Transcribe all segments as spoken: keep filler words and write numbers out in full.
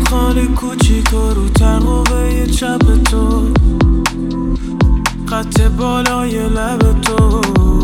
خالی کوچیک و رو ترقوه چپ تو، خط بالای لب تو،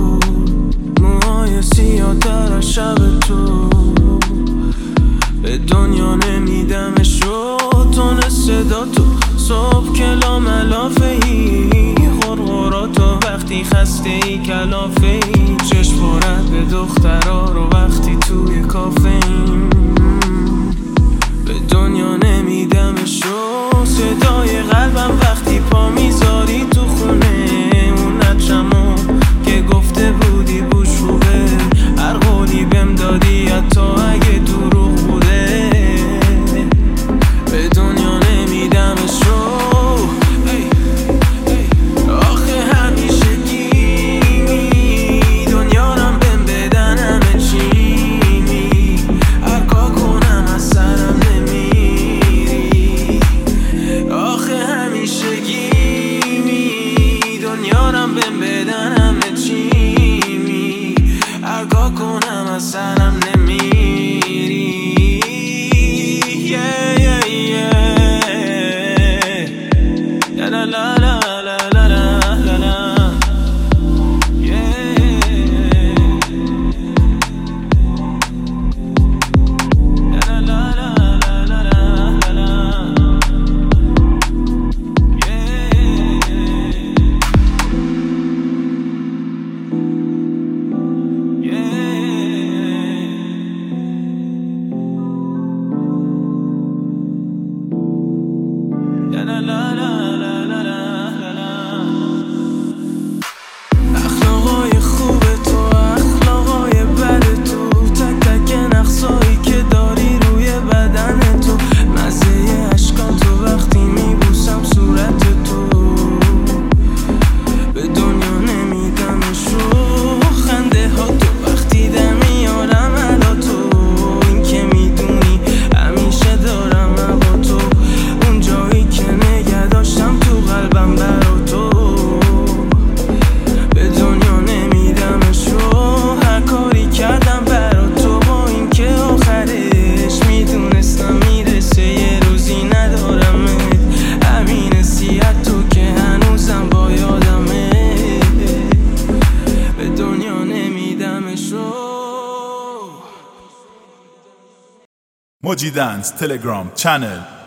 موهای سیاه در شب تو. به دنیا نمیدمشو تون صدا تو، صبح کلا ملافه ای غرغراتو، وقتی خسته ای کلافه ای، چشم پرد به دخترا رو وقتی توی کافه ایم. به دنیا نمیدمشو صدای قلبم وقتی پا میذاری تو خونه اون نچمو که گفته بودی بوش خوبه، هر قولی بهم دادی حتی اگه دروغ بوده. به دنیا نمیدمشو آخه همیشگی دنیا رم بهم بدن همه چی، هر کار کنم از سرم نمیری. آخه همیشگی دنیا رم بهم بدن همه چی، هر کار کنم از سرم نمیری. yeah, yeah, yeah. La la la la la la la la. Yeah. La la la la la la la. La la la la la la la. اخلاقای خوب تو، اخلاقای بد تو، تک تک نقصایی که داری روی بدن تو، مزه عشقان تو وقتی میبوسم صورت تو. به دنیا نمیدمشو خنده ها تو، وقتی دم میارم علا تو، این که میدونی همیشه دارم با تو، اون جایی که نگه داشتم تو قلبم برا تو. به دنیا نمیدمشو هر کاری کردم برا تو، با این که آخرش میدونستم میرسه یه روزی ندارمت، همین سیعت تو که هنوزم با یادمه. به دنیا نمیدمشو. موجی دنس تلگرام چنل